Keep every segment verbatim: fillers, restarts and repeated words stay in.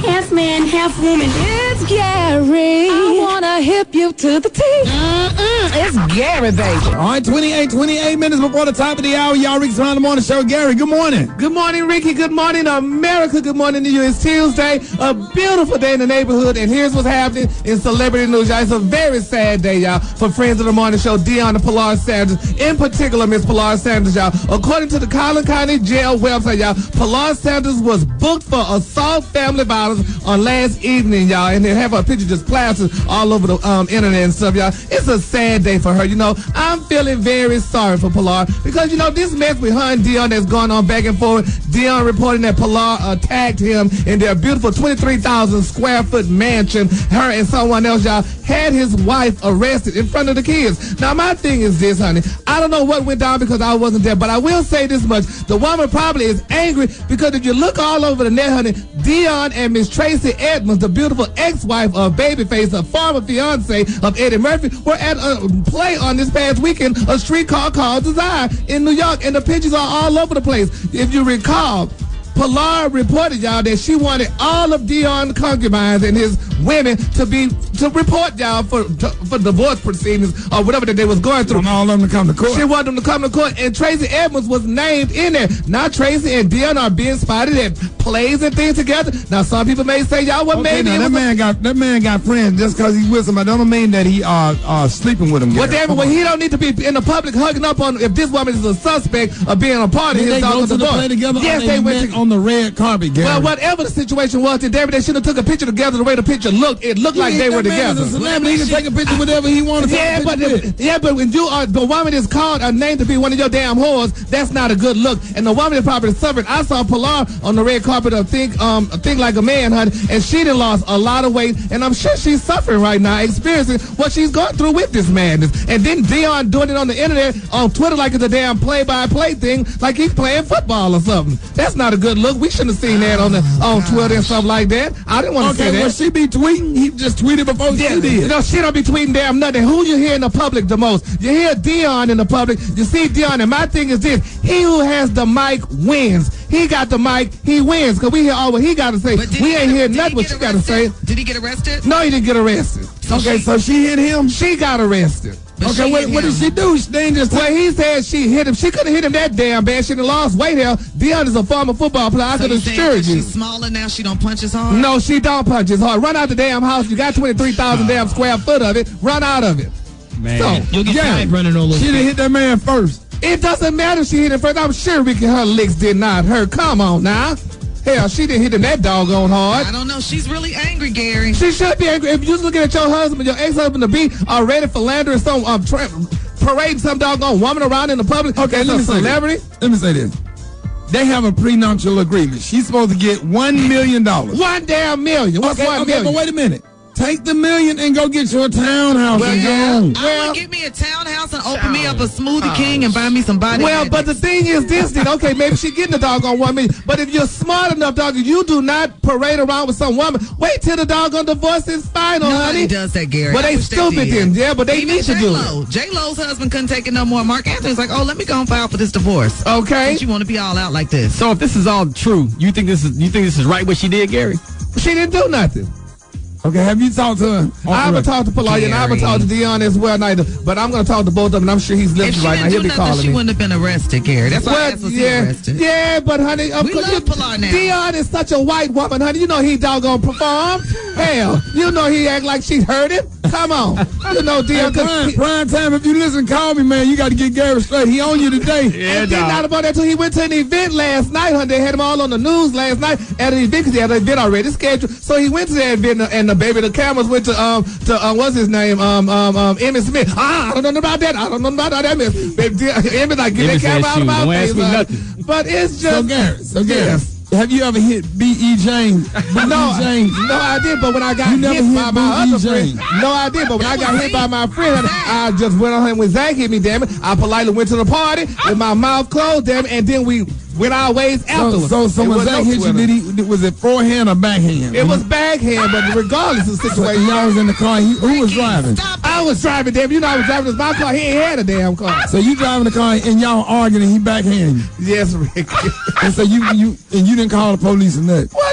half man, half woman. It's Gary. I wanna hip you to the T. Mm-mm, it's Gary, baby. All right, twenty-eight, twenty-eight minutes before the top of the hour. Y'all, Rick's Around the Morning Show. Gary, good morning. Good morning, Ricky. Good morning, America. Good morning to you. It's Tuesday, a beautiful day in the neighborhood, and here's what's happening in celebrity news, y'all. It's a very sad day, y'all, for friends of the morning show, Deion and Pilar Sanders. In particular, Miss Pilar Sanders, y'all. According to the Collin County Jail website, y'all, Pilar Sanders was booked for assault family violence on last evening, y'all, and they have her picture just plastered all over the um, internet and stuff, y'all. It's a sad day for her, you know. I'm feeling very sorry for Pilar because, you know, this mess with her and Deion that's going on back and forth. Deion reporting that Pilar attacked him in their beautiful twenty-three thousand square foot mansion. Her and someone else, y'all, had his wife arrested in front of the kids. Now, my thing is this, honey. I don't know what went down because I wasn't there, but I will say this much. The woman probably is angry because if you look all over the net, honey, Deion and Miss Tracy Edmonds, the beautiful ex-wife of Babyface, a former fiance of Eddie Murphy, were at a play on this past weekend, a streetcar called Desire in New York, and the pictures are all over the place. If you recall, Pilar reported, y'all, that she wanted all of Deion's concubines and his women to be to report, y'all, for to, for divorce proceedings or whatever that they was going through. Want all of them to come to court. She wanted them to come to court, and Tracy Edmonds was named in there. Now Tracy and Deion are being spotted at plays and things together. Now some people may say, y'all, well, okay, maybe now, it that was man a, got that man got friends just because he's with somebody. Don't mean that he uh uh sleeping with him. Well, damn it, well, he don't need to be in the public hugging up on if this woman is a suspect of being a part of Did his they dog go on to the the board. play together? Yes, they, they went met to, on the red carpet. Gary. Well, whatever the situation was, today they should have took a picture together. The way the picture looked, it looked you like they were together. He can take a picture whatever he wants to Yeah, take a but picture the, with. yeah, but when you are the woman is called a name to be one of your damn whores, that's not a good look. And the woman is probably suffered. I saw Pilar on the red carpet of Think um Think Like a Man, honey, and she done lost a lot of weight, and I'm sure she's suffering right now, experiencing what she's going through with this madness. And then Deion doing it on the internet, on Twitter, like it's a damn play-by-play thing, like he's playing football or something. That's not a good look. We shouldn't have seen that on the on Twitter and stuff like that. I didn't want to Okay, say that. well, she be tweeting. He just tweeted before Yeah, she did. you know, she don't be tweeting damn nothing. Who you hear in the public the most? You hear Deion in the public. You see Deion, and my thing is this: he who has the mic wins. He got the mic, he wins. Cause we hear all what he got to say. We ain't hear nothing what she got to say. Did he get arrested? No, he didn't get arrested. So Okay, she, so she hit him. She got arrested. but Okay, she what, hit what did him. she do? She didn't just Well, he said she hit him. She couldn't hit him that damn bad. She done lost weight here. Deion is a former football player. I So could you assure saying 'cause you. she's smaller now, she don't punch as hard? No, she don't punch as hard. Run out the damn house. You got twenty-three thousand damn square foot of it. Run out of it. Man, So, you'll get yeah. tired running on those. She didn't hit that man first. It doesn't matter if she hit him first. I'm sure Ricky, her licks did not hurt. Come on now. Hell, she didn't hit him that doggone hard. I don't know. She's really angry, Gary. She should be angry. If you're looking at your husband, your ex-husband to be already philandering some, um, tra- parading some doggone woman around in the public. Okay, as let a me say celebrity. this. Let me say this. They have a prenuptial agreement. She's supposed to get one million dollars. One damn million. What's Okay, one okay, million? but wait a minute. Take the million and go get your townhouse Well, and go yeah. home. I Well- would get me a townhouse and open me up a Smoothie King and buy me some body Well, but the magnets. thing is this, then, okay, maybe she getting the doggone one million. But if you're smart enough, dog, you do not parade around with some woman. Wait till the doggone divorce is final, Nobody honey. does that, Gary. Well, I they wish they stupid did. then, yeah, but they Even need to do it. J-Lo. J-Lo's husband couldn't take it no more. Mark Anthony's like, oh, let me go and file for this divorce. Okay. Since you want to be all out like this. So if this is all true, you think this is you think this is right what she did, Gary? She didn't do nothing. Okay, have you talked to her? I haven't talked to Pilar and I haven't Gary. talked to Deion as well neither. But I'm going to talk to both of them, and I'm sure he's If listening she right now. didn't He'll do be nothing, calling she me. wouldn't have been arrested, Gary. That's why I Well, asked was yeah, he arrested. yeah, but honey, of We course, love you- Pilar now. Deion is such a white woman, honey. You know he doggone perform. Hell, you know he act like she heard him. Come on, you know Hey, Deion. 'cause prime, he- prime time, if you listen, call me, man. You got to get Gary straight. He on you today. and then not about that too. He went to an event last night, honey. They had him all on the news last night at an event because he had an event already scheduled. So he went to that event, and the baby, the cameras went to um to um what's his name um um um Emmett Smith. Ah, I don't know about that. I don't know about that. Miss Emmett, like get that Emmett said, camera out of shoot, my don't ask face, me honey. nothing. But it's just So, Gary, so, Gary, Yes. have you ever hit B E. James? B E. No, James. no, I did. But when I got You never hit hit by my Boogie other friend, James. no, I did. But when I got was hit me. by my friend, I just went on him when Zach hit me. Damn it! I politely went to the party with my mouth closed, damn it, and then we went our ways So, afterwards. so, so It when was Zach no hit you, swimming. did he, was it forehand or backhand? It was backhand, but regardless of the So situation, y'all was in the car. He, who was driving? Stop it. I was driving. Damn, you know I was driving. It was my car. He ain't had a damn car. So you driving the car and y'all arguing and he backhand you. Yes, Rick. And so you, you and you didn't call the police and that. Well,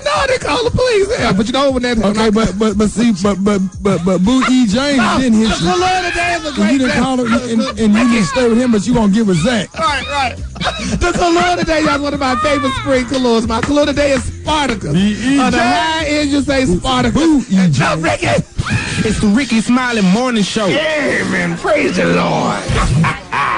No, they call the police. Yeah, but you know when that. Okay, but but but see, but but but but Boo E. James no, didn't hit the you. color today is a And great you didn't day. call him, and, and you didn't stay with him, but you gonna get with Zach. Right, right. The color today, y'all, one of my favorite spring colors. My color today is Spartacus. E. On the James. high end, you say Spartacus. Boo E. And James. Ricky. It's the Ricky Smiley Morning Show. Amen. Praise the Lord.